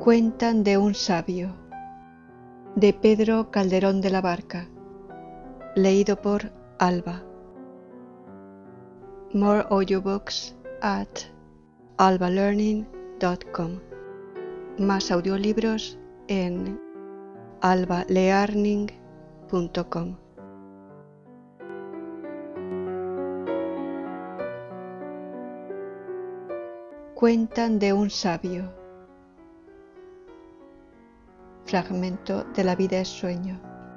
Cuentan de un sabio, de Pedro Calderón de la Barca, leído por Alba. More audiobooks at albalearning.com. Más audiolibros en albalearning.com. Cuentan de un sabio. Fragmento de La vida es sueño.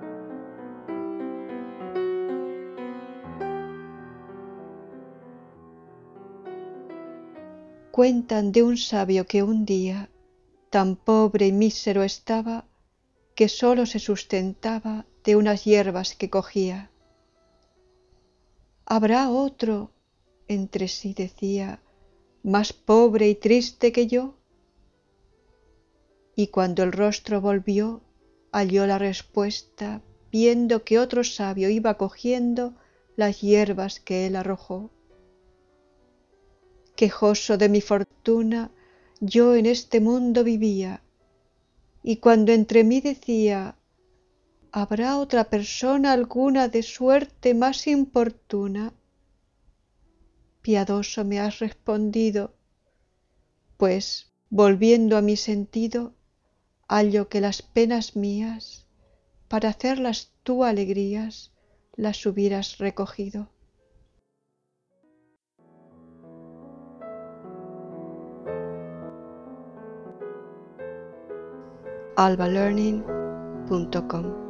Cuentan de un sabio que un día tan pobre y mísero estaba que sólo se sustentaba de unas hierbas que cogía. ¿Habrá otro, entre sí decía, más pobre y triste que yo? Y cuando el rostro volvió, halló la respuesta, viendo que otro sabio iba cogiendo las hierbas que él arrojó. Quejoso de mi fortuna, yo en este mundo vivía, y cuando entre mí decía, ¿habrá otra persona alguna de suerte más importuna? Piadoso me has respondido, pues, volviendo a mi sentido, hallo que las penas mías, para hacerlas tú alegrías, las hubieras recogido. albalearning.com